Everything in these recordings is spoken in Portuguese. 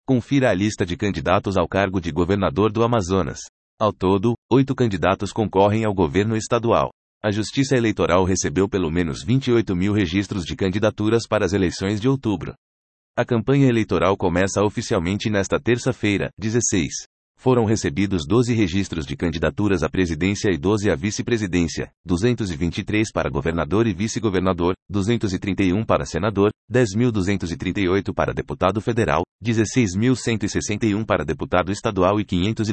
Confira a lista de candidatos ao cargo de governador do Amazonas. Ao todo, 8 candidatos concorrem ao governo estadual. A Justiça Eleitoral recebeu pelo menos 28 mil registros de candidaturas para as eleições de outubro. A campanha eleitoral começa oficialmente nesta terça-feira, 16. Foram recebidos 12 registros de candidaturas à presidência e 12 à vice-presidência, 223 para governador e vice-governador, 231 para senador, 10.238 para deputado federal, 16.161 para deputado estadual e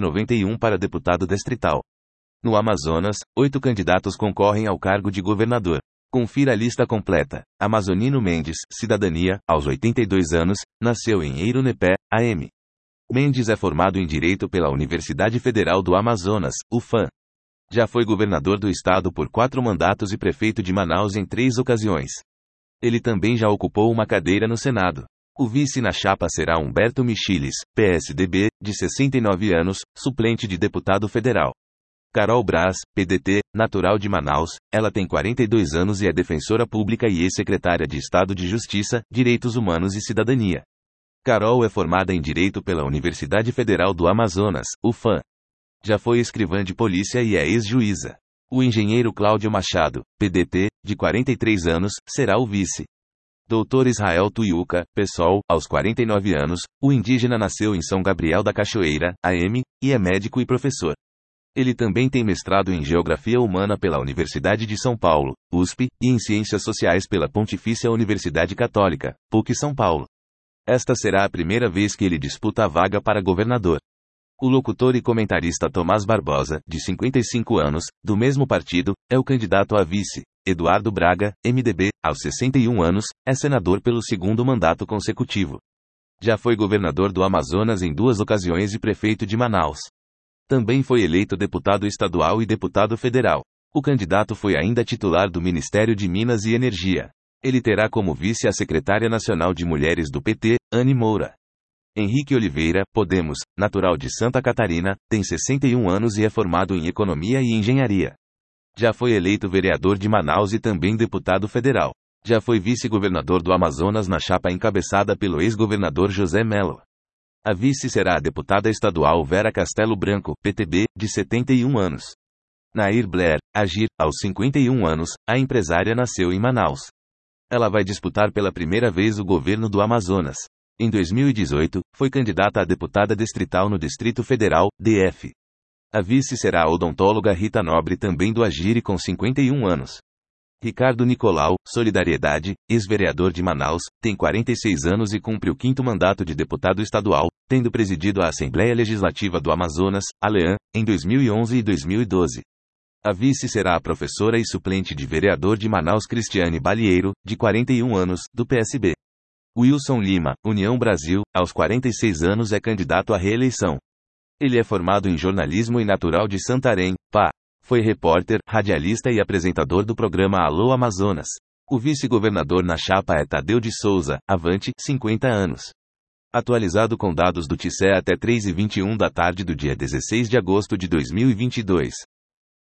591 para deputado distrital. No Amazonas, 8 candidatos concorrem ao cargo de governador. Confira a lista completa. Amazonino Mendes, cidadania, aos 82 anos, nasceu em Eirunepé, AM. Mendes é formado em Direito pela Universidade Federal do Amazonas, UFAM. Já foi governador do estado por 4 mandatos e prefeito de Manaus em 3 ocasiões. Ele também já ocupou uma cadeira no Senado. O vice na chapa será Humberto Michilis, PSDB, de 69 anos, suplente de deputado federal. Carol Braz, PDT, natural de Manaus, ela tem 42 anos e é defensora pública e ex-secretária de Estado de Justiça, Direitos Humanos e Cidadania. Carol é formada em Direito pela Universidade Federal do Amazonas, UFAM. Já foi escrivã de polícia e é ex-juíza. O engenheiro Cláudio Machado, PDT, de 43 anos, será o vice. Dr. Israel Tuiuca, PSOL, aos 49 anos, o indígena nasceu em São Gabriel da Cachoeira, AM, e é médico e professor. Ele também tem mestrado em Geografia Humana pela Universidade de São Paulo, USP, e em Ciências Sociais pela Pontifícia Universidade Católica, PUC São Paulo. Esta será a primeira vez que ele disputa a vaga para governador. O locutor e comentarista Tomás Barbosa, de 55 anos, do mesmo partido, é o candidato a vice. Eduardo Braga, MDB, aos 61 anos, é senador pelo 2º mandato consecutivo. Já foi governador do Amazonas em 2 ocasiões e prefeito de Manaus. Também foi eleito deputado estadual e deputado federal. O candidato foi ainda titular do Ministério de Minas e Energia. Ele terá como vice a secretária nacional de Mulheres do PT, Anne Moura. Henrique Oliveira, Podemos, natural de Santa Catarina, tem 61 anos e é formado em Economia e Engenharia. Já foi eleito vereador de Manaus e também deputado federal. Já foi vice-governador do Amazonas na chapa encabeçada pelo ex-governador José Mello. A vice será a deputada estadual Vera Castelo Branco, PTB, de 71 anos. Nair Blair, Agir, aos 51 anos, a empresária nasceu em Manaus. Ela vai disputar pela primeira vez o governo do Amazonas. Em 2018, foi candidata a deputada distrital no Distrito Federal, DF. A vice será a odontóloga Rita Nobre, também do Agir e com 51 anos. Ricardo Nicolau, Solidariedade, ex-vereador de Manaus, tem 46 anos e cumpre o 5º mandato de deputado estadual, tendo presidido a Assembleia Legislativa do Amazonas, ALEAN, em 2011 e 2012. A vice será a professora e suplente de vereador de Manaus Cristiane Balieiro, de 41 anos, do PSB. Wilson Lima, União Brasil, aos 46 anos é candidato à reeleição. Ele é formado em jornalismo e natural de Santarém, PA. Foi repórter, radialista e apresentador do programa Alô Amazonas. O vice-governador na chapa é Tadeu de Souza, Avante, 50 anos. Atualizado com dados do TCE até 3h21 da tarde do dia 16 de agosto de 2022.